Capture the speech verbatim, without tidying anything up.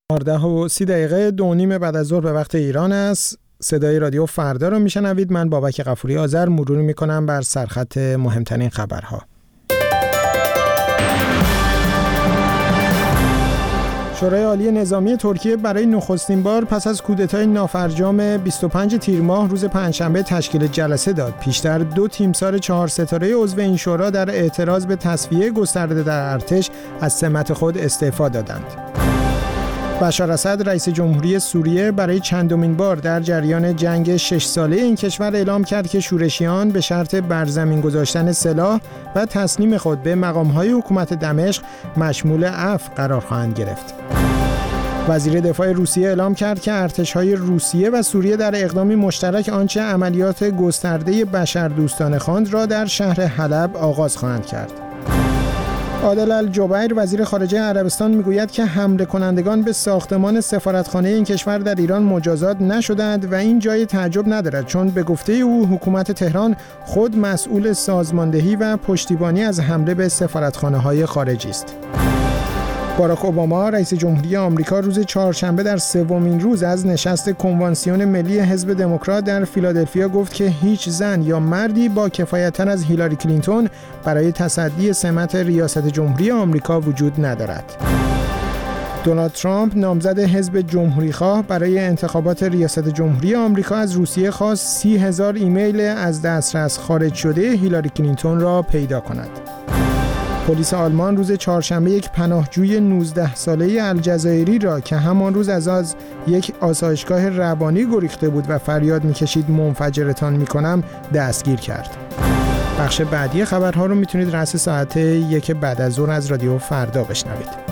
چهارده و سی دقیقه دو نیم بعد از ظهر به وقت ایران است. صدای رادیو فردا رو میشنوید. من بابک غفوری آذر مرور میکنم بر سرخط مهمترین خبرها. شورای عالی نظامی ترکیه برای نخستین بار پس از کودتای نافرجام بیست و پنج تیر ماه روز پنجشنبه تشکیل جلسه داد. پیشتر دو تیمسار چهار ستاره عضو این شورا در اعتراض به تصفیه گسترده در ارتش از سمت خود استعفا دادند. بشار اسد رئیس جمهوری سوریه برای چندمین بار در جریان جنگ شش ساله این کشور اعلام کرد که شورشیان به شرط برزمین گذاشتن سلاح و تسلیم خود به مقام‌های حکومت دمشق مشمول عفو قرار خواهند گرفت. وزیر دفاع روسیه اعلام کرد که ارتش‌های روسیه و سوریه در اقدامی مشترک آنچه عملیات گسترده بشردوستانه خواند را در شهر حلب آغاز خواهند کرد. عادل الجبیر وزیر خارجه عربستان میگوید که حمله کنندگان به ساختمان سفارتخانه این کشور در ایران مجازات نشدند و این جای تعجب ندارد، چون به گفته او حکومت تهران خود مسئول سازماندهی و پشتیبانی از حمله به سفارتخانه‌های خارجی است. باراک اوباما رئیس جمهوری آمریکا روز چهارشنبه در سومین روز از نشست کنوانسیون ملی حزب دموکرات در فیلادلفیا گفت که هیچ زن یا مردی با کفایت‌تر از هیلاری کلینتون برای تصدی سمت ریاست جمهوری آمریکا وجود ندارد. دونالد ترامپ نامزد حزب جمهوری‌خواه برای انتخابات ریاست جمهوری آمریکا از روسیه خواست سی هزار ایمیل از دسترس خارج شده هیلاری کلینتون را پیدا کند. پلیس آلمان روز چهارشنبه یک پناهجوی نوزده ساله الجزایری را که همان روز از از یک آسایشگاه روانی گریخته بود و فریاد می‌کشید منفجرتان می‌کنم دستگیر کرد. بخش بعدی خبرها رو میتونید رأس ساعت یک بعد از ظهر از رادیو فردا بشنوید.